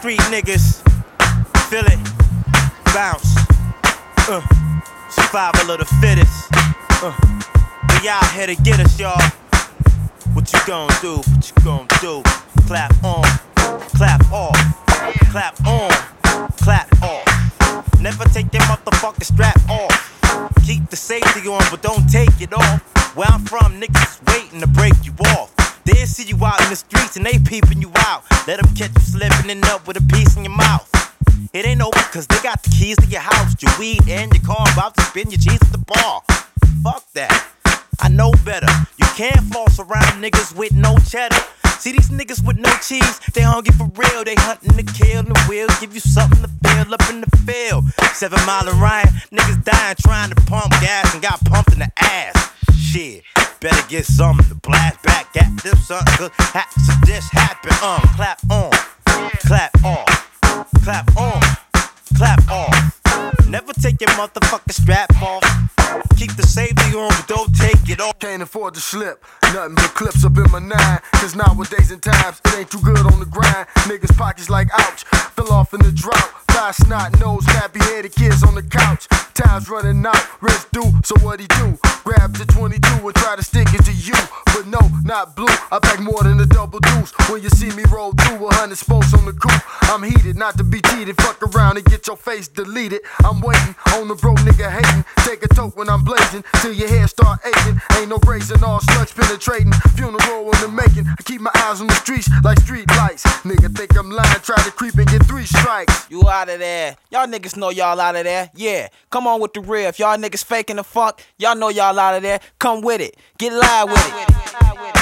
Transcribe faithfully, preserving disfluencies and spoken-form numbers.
street niggas. Feel it, bounce. Uh, survival of the fittest. Uh, we out here to get us, y'all. What you gon' do? What you gon' do? Clap on, clap off, clap on, clap off. Never take that motherfucking strap off. Keep the safety on, but don't take it off. Where I'm from, niggas is waiting to break you off. They'll see you out in the streets and they peeping you out. Let them catch you slipping and up with a piece in your mouth. It ain't over cause they got the keys to your house, your weed and your car. About to spin your cheese at the bar. Fuck that, I know better. You can't floss around niggas with no cheddar. See these niggas with no cheese, they hungry for real. They hunting to kill and will give you something to feel up in the field. Seven Mile and Ryan, niggas dying trying to pump gas and got pumped in the ass. Shit, better get something to blast back at them something, cause accidents happen. Um, clap on, clap off, clap on, clap off. Never take your motherfucking strap off. Keep the safety on, but don't take it off. Can't afford to slip, nothing but clips up in my nine. Cause nowadays in times, it ain't too good on the grind. Niggas pockets like ouch, fell off in the drought. Five snot nose, nappy headed kids on the couch. Time's running out, rest due, so what he do? Grab the twenty-two and try to stick it to you. But no, not blue, I pack more than a double deuce. When you see me roll through a hundred spokes on the coupe, I'm heated, not to be cheated. Fuck around and get your face deleted. I'm waiting on the bro nigga hating. Take a toke when I'm blazing, till your hair start aching. Ain't no grazing, all slugs penetrating. Funeral in the making, I keep my eyes on the streets like street lights. Nigga think I'm lying, try to creep and get three strikes. You out of there, y'all niggas know y'all out of there. Yeah, come on with the real. If y'all niggas faking the funk, y'all know y'all out of there. Come with it, get live with it.